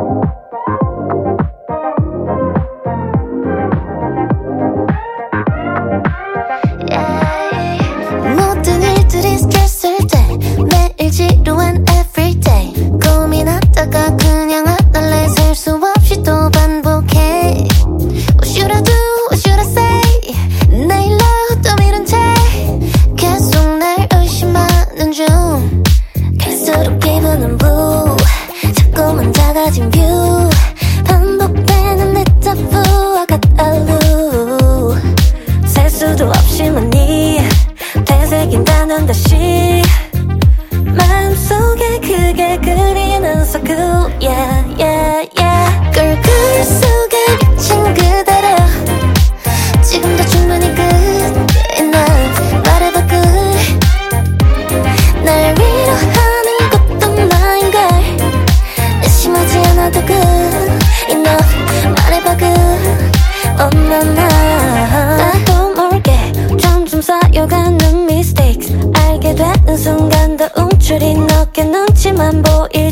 모든 일들이 스트레스일 때 매일 지루한 everyday 고민하다가 그냥 안할래 셀 수 없이 또 반복해 What should I do? What should I say? 내일로 또 미룬 채 계속 날 의심하는 중 갈수록 기분은 blue 자꾸만 작아진 view 반복되는 내 자부와 같아루 셀 수도 없이 많이 되새긴다는 듯이 마음속에 크게 그리는 so cool yeah yeah yeah 꿀꿀 속에 비친 그대로 지금도 충분히 good enough 말해봐 good 날 위로하는 것도 나인걸 의심하지 않아도 good enough 말해봐 good oh na na 나도 모르게 점점 쌓여가는 mistakes 알게 되는 순간 더 움츠린 어깨 눈치만 보일